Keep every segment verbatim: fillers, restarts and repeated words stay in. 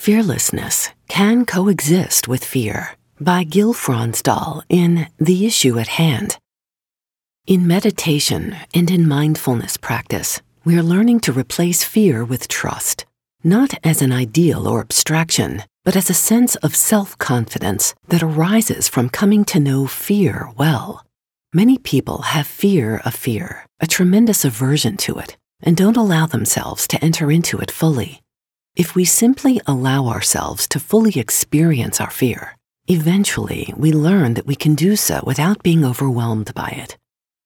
Fearlessness Can Coexist with Fear by Gil Fronsdal in The Issue at Hand. In meditation and in mindfulness practice, we are learning to replace fear with trust, not as an ideal or abstraction, but as a sense of self-confidence that arises from coming to know fear well. Many people have fear of fear, a tremendous aversion to it, and don't allow themselves to enter into it fully. If we simply allow ourselves to fully experience our fear, eventually we learn that we can do so without being overwhelmed by it.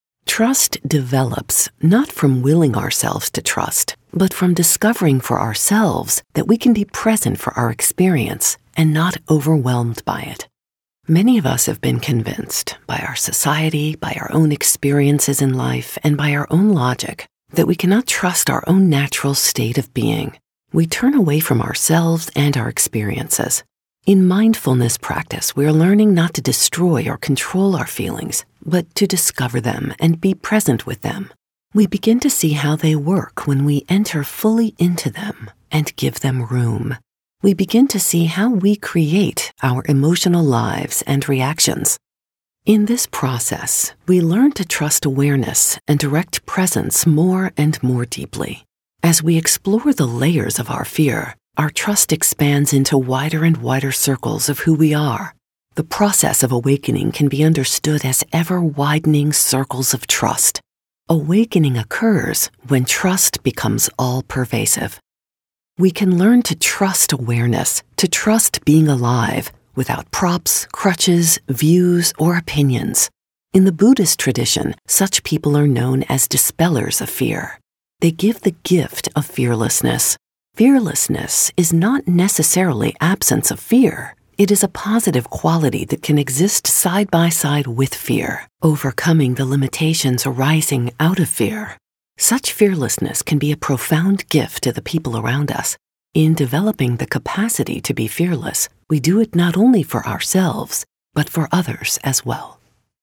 Trust develops not from willing ourselves to trust, but from discovering for ourselves that we can be present for our experience and not overwhelmed by it. Many of us have been convinced by our society, by our own experiences in life, and by our own logic that we cannot trust our own natural state of being. We turn away from ourselves and our experiences. In mindfulness practice, we are learning not to destroy or control our feelings, but to discover them and be present with them. We begin to see how they work when we enter fully into them and give them room. We begin to see how we create our emotional lives and reactions. In this process, we learn to trust awareness and direct presence more and more deeply. As we explore the layers of our fear, our trust expands into wider and wider circles of who we are. The process of awakening can be understood as ever-widening circles of trust. Awakening occurs when trust becomes all-pervasive. We can learn to trust awareness, to trust being alive, without props, crutches, views, or opinions. In the Buddhist tradition, such people are known as dispellers of fear. They give the gift of fearlessness. Fearlessness is not necessarily absence of fear. It is a positive quality that can exist side by side with fear, overcoming the limitations arising out of fear. Such fearlessness can be a profound gift to the people around us. In developing the capacity to be fearless, we do it not only for ourselves, but for others as well.